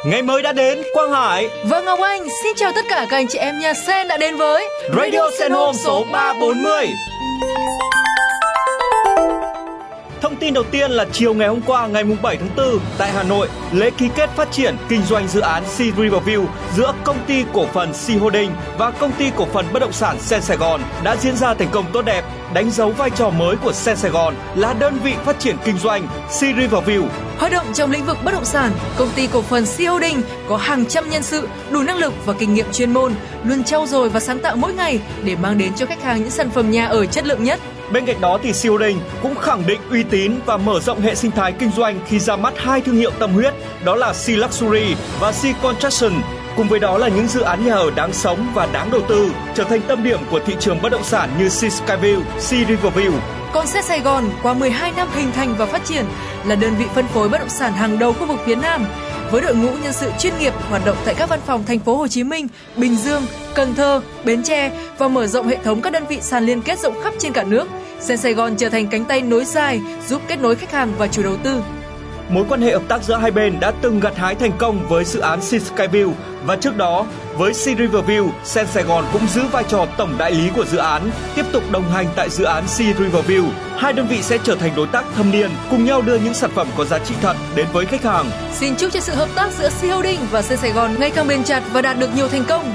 Ngày mới đã đến, Quang Hải và Ngọc Anh xin chào tất cả các anh chị em nhà Sen đã đến với Radio Sen Home số 340. Thông tin đầu tiên là chiều ngày hôm qua ngày 7 tháng 4 tại Hà Nội, lễ ký kết phát triển kinh doanh dự án Sea Riverview giữa công ty cổ phần Sea Holding và công ty cổ phần bất động sản Sen Sài Gòn đã diễn ra thành công tốt đẹp, đánh dấu vai trò mới của Sen Sài Gòn là đơn vị phát triển kinh doanh Sea Riverview. Hoạt động trong lĩnh vực bất động sản, công ty cổ phần Sea Holding có hàng trăm nhân sự, đủ năng lực và kinh nghiệm chuyên môn, luôn trau dồi và sáng tạo mỗi ngày để mang đến cho khách hàng những sản phẩm nhà ở chất lượng nhất. Bên cạnh đó thì Sea Holding cũng khẳng định uy tín và mở rộng hệ sinh thái kinh doanh khi ra mắt hai thương hiệu tâm huyết, đó là Sea Luxury và Sea Construction. Cùng với đó là những dự án nhà ở đáng sống và đáng đầu tư, trở thành tâm điểm của thị trường bất động sản như Sea Skyview, Sea Riverview. Còn Sen Sài Gòn qua 12 năm hình thành và phát triển là đơn vị phân phối bất động sản hàng đầu khu vực phía Nam, với đội ngũ nhân sự chuyên nghiệp hoạt động tại các văn phòng thành phố Hồ Chí Minh, Bình Dương, Cần Thơ, Bến Tre và mở rộng hệ thống các đơn vị sàn liên kết rộng khắp trên cả nước. Sen Sài Gòn trở thành cánh tay nối dài giúp kết nối khách hàng và chủ đầu tư. Mối quan hệ hợp tác giữa hai bên đã từng gặt hái thành công với dự án Sea Skyview và trước đó với Sea Riverview, Sen Sài Gòn cũng giữ vai trò tổng đại lý của dự án, tiếp tục đồng hành tại dự án Sea Riverview. Hai đơn vị sẽ trở thành đối tác thâm niên, cùng nhau đưa những sản phẩm có giá trị thật đến với khách hàng. Xin chúc cho sự hợp tác giữa Sea Holding và Sen Sài Gòn ngày càng bền chặt và đạt được nhiều thành công.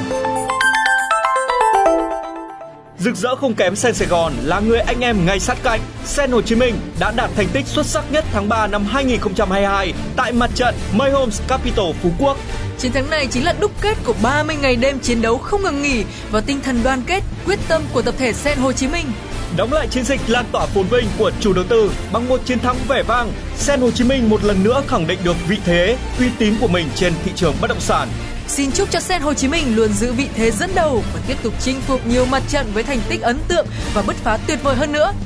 Rực rỡ không kém Sen Sài Gòn là người anh em ngay sát cạnh. Sen Hồ Chí Minh đã đạt thành tích xuất sắc nhất tháng 3 năm 2022 tại mặt trận My Homes Capital Phú Quốc. Chiến thắng này chính là đúc kết của 30 ngày đêm chiến đấu không ngừng nghỉ và tinh thần đoàn kết, quyết tâm của tập thể Sen Hồ Chí Minh. Đóng lại chiến dịch lan tỏa phồn vinh của chủ đầu tư bằng một chiến thắng vẻ vang, Sen Hồ Chí Minh một lần nữa khẳng định được vị thế, uy tín của mình trên thị trường bất động sản. Xin chúc cho Sen Hồ Chí Minh luôn giữ vị thế dẫn đầu và tiếp tục chinh phục nhiều mặt trận với thành tích ấn tượng và bứt phá tuyệt vời hơn nữa.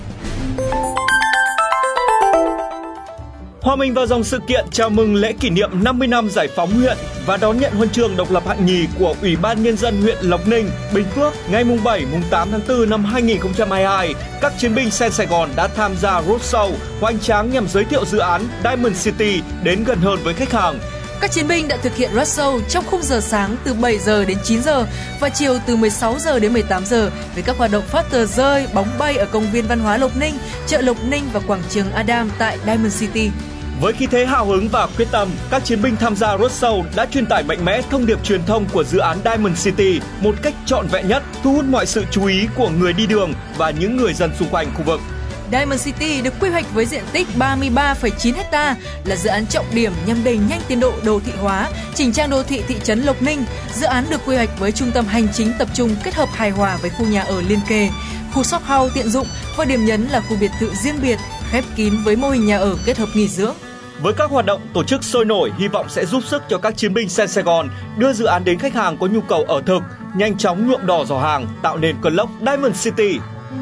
Hòa mình vào dòng sự kiện chào mừng lễ kỷ niệm 50 năm giải phóng huyện và đón nhận huân chương độc lập hạng nhì của Ủy ban Nhân dân huyện Lộc Ninh, Bình Phước ngày 7-8 tháng 4 năm 2022, các chiến binh Sen Sài Gòn đã tham gia roadshow hoành tráng nhằm giới thiệu dự án Diamond City đến gần hơn với khách hàng. Các chiến binh đã thực hiện roadshow trong khung giờ sáng từ 7 giờ đến 9 giờ và chiều từ 16 giờ đến 18 giờ với các hoạt động phát tờ rơi, bóng bay ở công viên văn hóa Lộc Ninh, chợ Lộc Ninh và quảng trường Adam tại Diamond City. Với khí thế hào hứng và quyết tâm, các chiến binh tham gia roadshow đã truyền tải mạnh mẽ thông điệp truyền thông của dự án Diamond City một cách trọn vẹn nhất, thu hút mọi sự chú ý của người đi đường và những người dân xung quanh khu vực. Diamond City được quy hoạch với diện tích 33,9 ha, là dự án trọng điểm nhằm đẩy nhanh tiến độ đô thị hóa, chỉnh trang đô thị thị trấn Lộc Ninh. Dự án được quy hoạch với trung tâm hành chính tập trung kết hợp hài hòa với khu nhà ở liên kề, khu shop house tiện dụng và điểm nhấn là khu biệt thự riêng biệt, khép kín với mô hình nhà ở kết hợp nghỉ dưỡng. Với các hoạt động tổ chức sôi nổi, hy vọng sẽ giúp sức cho các chiến binh Sen Sài Gòn đưa dự án đến khách hàng có nhu cầu ở thực, nhanh chóng nhuộm đỏ giỏ hàng, tạo nên cơn lốc Diamond City.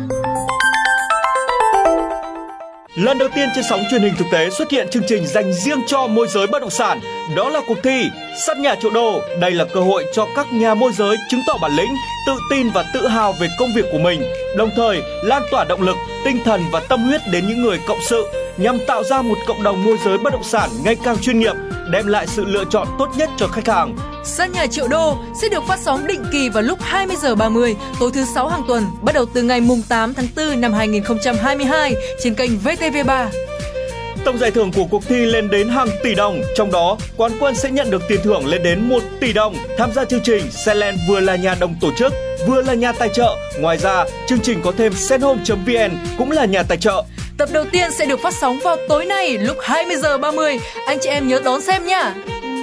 Lần đầu tiên trên sóng truyền hình thực tế xuất hiện chương trình dành riêng cho môi giới bất động sản, đó là cuộc thi Sắt Nhà Triệu Đô. Đây là cơ hội cho các nhà môi giới chứng tỏ bản lĩnh, tự tin và tự hào về công việc của mình, đồng thời lan tỏa động lực, tinh thần và tâm huyết đến những người cộng sự, nhằm tạo ra một cộng đồng môi giới bất động sản ngày càng chuyên nghiệp, đem lại sự lựa chọn tốt nhất cho khách hàng. Sắt Nhà Triệu Đô sẽ được phát sóng định kỳ vào lúc 20 giờ 30 tối thứ 6 hàng tuần, bắt đầu từ ngày 8 tháng 4 năm 2022 trên kênh VTV3. Tổng giải thưởng của cuộc thi lên đến hàng tỷ đồng, trong đó quán quân sẽ nhận được tiền thưởng lên đến 1 tỷ đồng. Tham gia chương trình, Senland vừa là nhà đồng tổ chức, vừa là nhà tài trợ. Ngoài ra, chương trình có thêm senhome.vn cũng là nhà tài trợ. Tập đầu tiên sẽ được phát sóng vào tối nay lúc 20 giờ 30. Anh chị em nhớ đón xem nhá.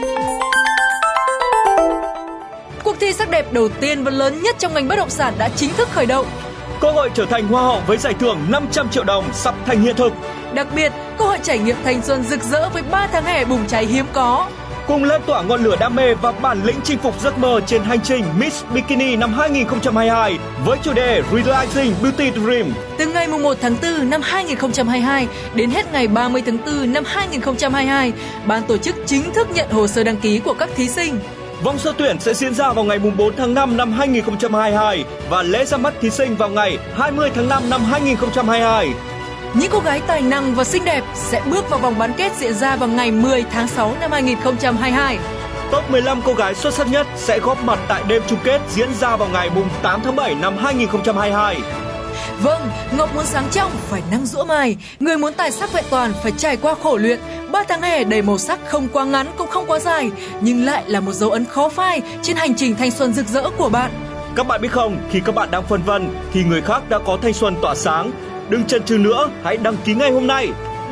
Cuộc thi sắc đẹp đầu tiên và lớn nhất trong ngành bất động sản đã chính thức khởi động. Cơ hội trở thành hoa hậu với giải thưởng 500 triệu đồng sắp thành hiện thực. Đặc biệt, cơ hội trải nghiệm thanh xuân rực rỡ với 3 tháng hè bùng cháy hiếm có. Cùng lan tỏa ngọn lửa đam mê và bản lĩnh chinh phục giấc mơ trên hành trình Miss Bikini năm 2022 với chủ đề Realizing Beauty Dream. Từ ngày 1 tháng 4 năm 2022 đến hết ngày 30 tháng 4 năm 2022, ban tổ chức chính thức nhận hồ sơ đăng ký của các thí sinh. Vòng sơ tuyển sẽ diễn ra vào ngày 4 tháng 5 năm 2022 và lễ ra mắt thí sinh vào ngày 20 tháng 5 năm 2022. Những cô gái tài năng và xinh đẹp sẽ bước vào vòng bán kết diễn ra vào ngày 10 tháng 6 năm 2022. Top 15 cô gái xuất sắc nhất sẽ góp mặt tại đêm chung kết diễn ra vào ngày 8 tháng 7 năm 2022. Vâng, ngọc muốn sáng trong phải năng giũa mài, người muốn tài sắc vẹn toàn phải trải qua khổ luyện. 3 tháng hè đầy màu sắc, không quá ngắn cũng không quá dài, nhưng lại là một dấu ấn khó phai trên hành trình thanh xuân rực rỡ của bạn. Các bạn biết không, khi các bạn đang phân vân thì người khác đã có thanh xuân tỏa sáng. Đừng chần chừ nữa, hãy đăng ký ngay hôm nay.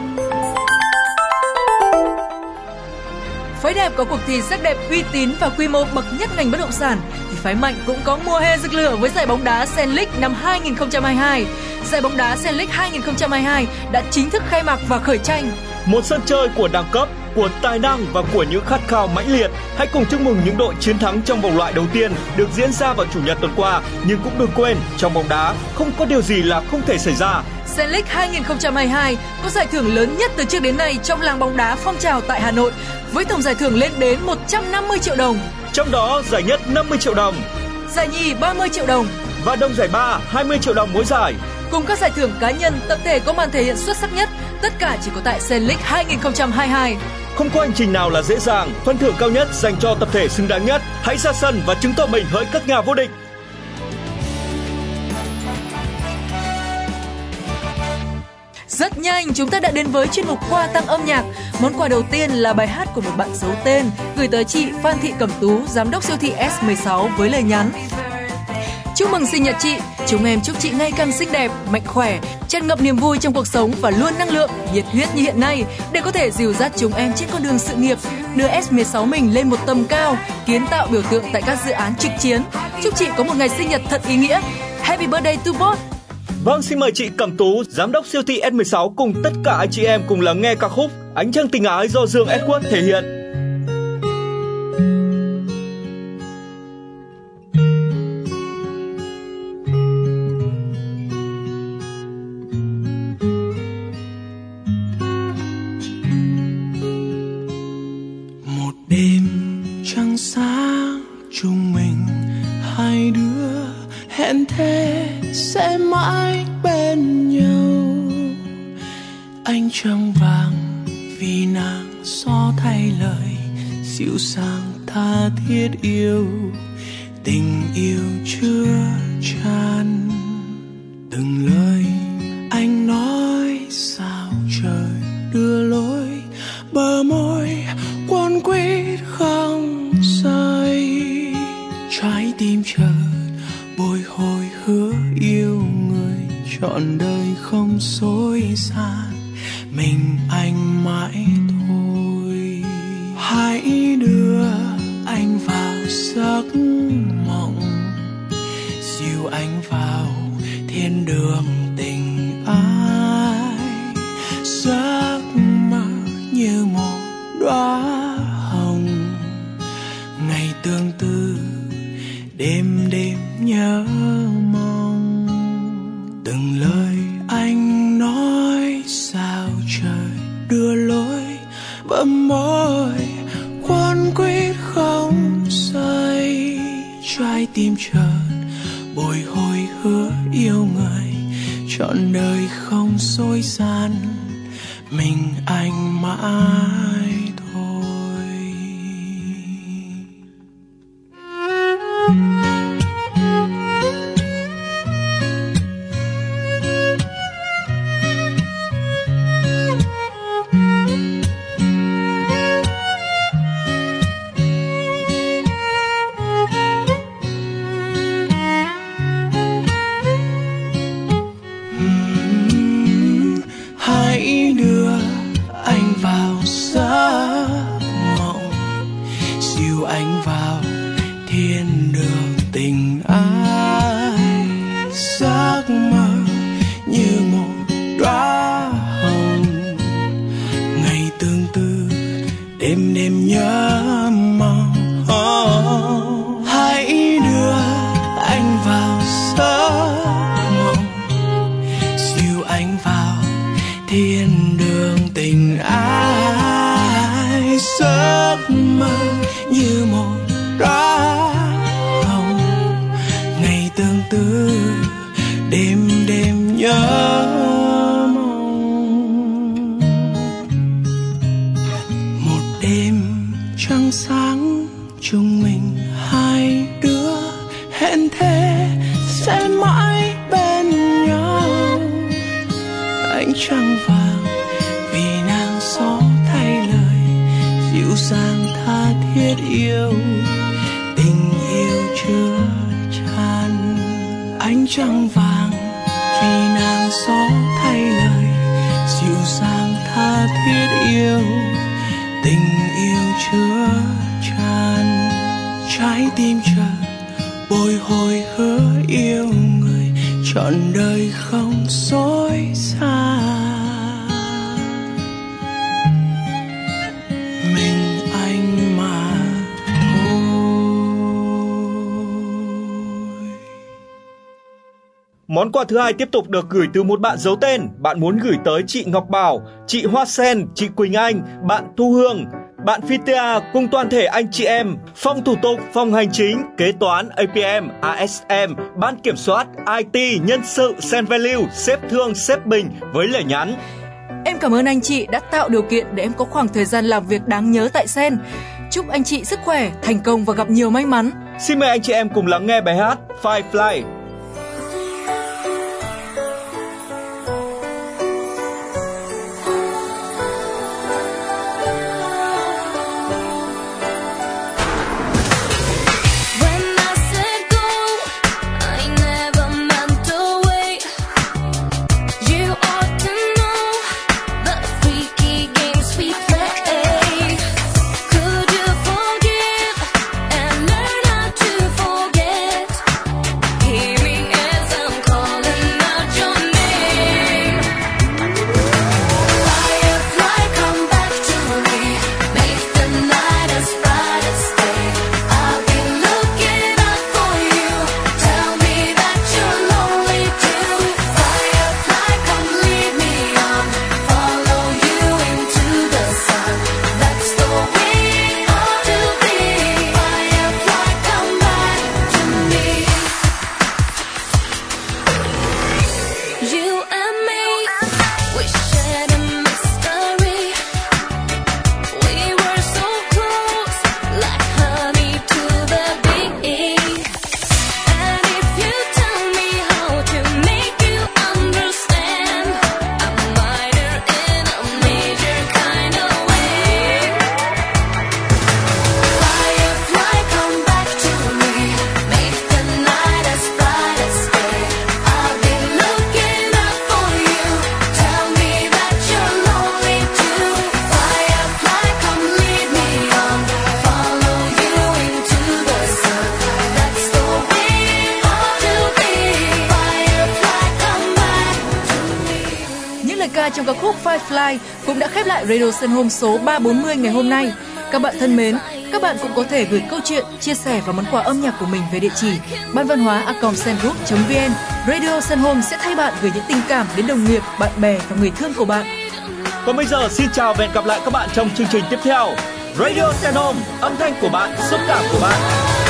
Phái đẹp có cuộc thi sắc đẹp uy tín và quy mô bậc nhất ngành bất động sản, thì phái mạnh cũng có mùa hè rực lửa với giải bóng đá Sen League năm 2022. Giải bóng đá Sen League 2022 đã chính thức khai mạc và khởi tranh. Một sân chơi của đẳng cấp, của tài năng và của những khát khao mãnh liệt. Hãy cùng chúc mừng những đội chiến thắng trong vòng loại đầu tiên được diễn ra vào Chủ nhật tuần qua. Nhưng cũng đừng quên, trong bóng đá không có điều gì là không thể xảy ra. Sen League 2022 có giải thưởng lớn nhất từ trước đến nay trong làng bóng đá phong trào tại Hà Nội, với tổng giải thưởng lên đến 150 triệu đồng. Trong đó, giải nhất 50 triệu đồng, giải nhì 30 triệu đồng và đồng giải ba 20 triệu đồng mỗi giải. Cùng các giải thưởng cá nhân, tập thể có màn thể hiện xuất sắc nhất, tất cả chỉ có tại Sen League 2022. Không có hành trình nào là dễ dàng, phần thưởng cao nhất dành cho tập thể xứng đáng nhất. Hãy ra sân và chứng tỏ mình hỡi các nhà vô địch. Rất nhanh, chúng ta đã đến với chuyên mục quà tặng âm nhạc. Món quà đầu tiên là bài hát của một bạn giấu tên gửi tới chị Phan Thị Cẩm Tú, giám đốc siêu thị S16 với lời nhắn: chúc mừng sinh nhật chị, chúng em chúc chị ngày càng xinh đẹp, mạnh khỏe, tràn ngập niềm vui trong cuộc sống và luôn năng lượng, nhiệt huyết như hiện nay để có thể dìu dắt chúng em trên con đường sự nghiệp, đưa S16 mình lên một tầm cao, kiến tạo biểu tượng tại các dự án trực chiến. Chúc chị có một ngày sinh nhật thật ý nghĩa. Happy birthday to both. Vâng, xin mời chị Cẩm Tú, giám đốc siêu thị S16 cùng tất cả anh chị em cùng lắng nghe ca khúc Ánh Trăng Tình Ái do Dương Edward thể hiện. Một đêm trăng sáng chúng mình hai đứa hẹn thề sẽ mãi bên nhau. Ánh trăng vàng vì nàng gió thay lời dịu dàng tha thiết yêu, tình yêu chưa chan. Từng lời anh nói sao trời đưa lối, bờ môi quấn quýt không rời. Trái tim chợt bồi hồi hứa yêu người, trọn đời không dối gian, mình anh mãi thôi. Hãy đưa anh vào giấc mộng, dìu anh vào thiên đường tình ái. Giấc mơ như một đóa hồng, ngày tương tư đêm đêm nhớ mong. Từng lời anh nói sao trời đưa lối, bấm môi quấn quýt không rời. Trái tim chợt bồi hồi hứa yêu người, trọn đời không dối gian, mình anh mãi thôi. Hãy đưa anh vào giấc mộng, dìu anh vào thiên đường tình ái. Giấc mơ như một đóa hồng, ngày tương tư đêm đêm nhớ mong. Hãy đưa anh vào giấc mộng, dìu anh vào thiên đường tình ái. Giấc mơ như một đóa hồng, ngày tương tư đêm đêm nhớ mong. trăng vàng vì nàng gió thay lời dịu dàng tha thiết yêu, tình yêu chứa chan. Ánh trăng vàng vì nàng gió thay lời dịu dàng tha thiết yêu, tình yêu chứa chan. Trái tim chờ bồi hồi hứa yêu người trọn đời không dối xa. Mình anh mà thôi. Món quà thứ hai tiếp tục được gửi từ một bạn giấu tên. Bạn muốn gửi tới chị Ngọc Bảo, chị Hoa Sen, chị Quỳnh Anh, bạn Thu Hương, bạn Fitea cùng toàn thể anh chị em, phòng thủ tục, phòng hành chính, kế toán, APM, ASM, ban kiểm soát, IT, nhân sự, Send Value, sếp Thương, sếp Bình với lời nhắn: Em cảm ơn anh chị đã tạo điều kiện để em có khoảng thời gian làm việc đáng nhớ tại Sen. Chúc anh chị sức khỏe, thành công và gặp nhiều may mắn. Xin mời anh chị em cùng lắng nghe bài hát Firefly. Trong ca khúc Firefly cũng đã khép lại Radio Sun Home số 340 ngày hôm nay. Các bạn thân mến, các bạn cũng có thể gửi câu chuyện, chia sẻ và món quà âm nhạc của mình về địa chỉ banvanhoa@sengroup.vn. Radio Sun Home sẽ thay bạn gửi những tình cảm đến đồng nghiệp, bạn bè và người thương của bạn. Còn bây giờ xin chào và hẹn gặp lại các bạn trong chương trình tiếp theo. Radio Sun Home, âm thanh của bạn, xúc cảm của bạn.